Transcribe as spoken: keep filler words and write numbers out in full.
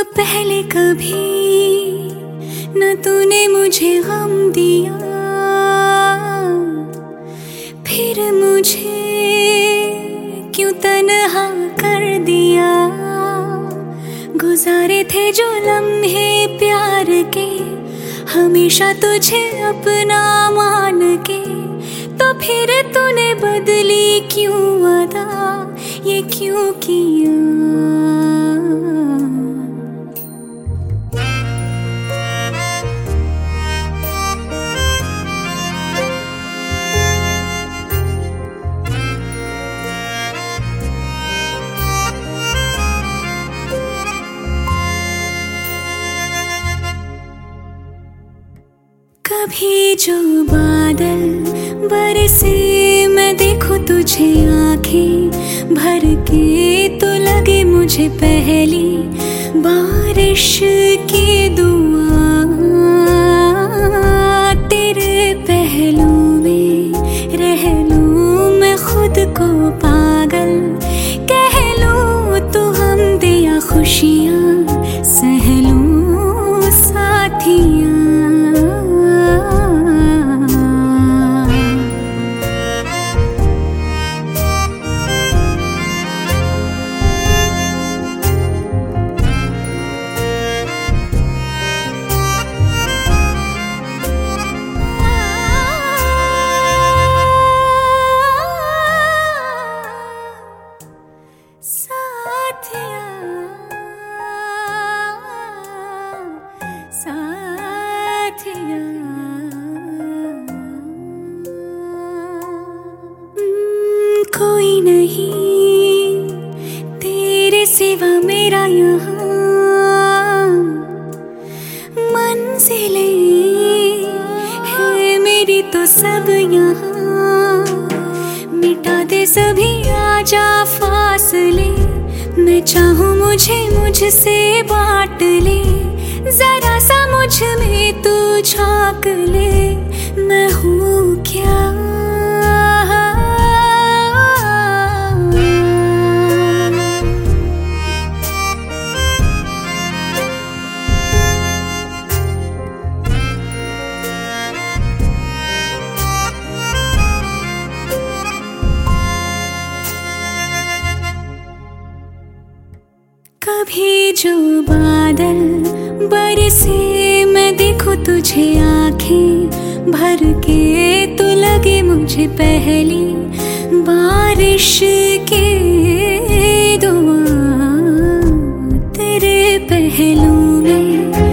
पहले कभी न तूने मुझे गम दिया, फिर मुझे क्यों तन्हा कर दिया। गुजारे थे जो लम्हे प्यार के, हमेशा तुझे अपना मान के, तो फिर तूने बदली क्यों अदा, ये क्यों किया। कभी जो बादल बरसे मैं देखूं तुझे आंखें भर के, तो लगे मुझे पहली बारिश की दुआ। तेरे पहलू में रह लूं मैं खुद को पागल, कह लूं तू हम दिया खुशियां सह लूं साथियां। कोई नहीं तेरे सिवा मेरा यहाँ, मंजिलें है मेरी तो सब यहाँ। मिटा दे सभी आजा फासले, मैं चाहूँ मुझे मुझसे बांट ले। जरा सा मुझ में तू झांक ले, मैं हूँ क्या। कभी जो बादल बरसे मैं देखूं तुझे आंखें भर के, तो लगे मुझे पहली बारिश की दुआ। तेरे पहलू में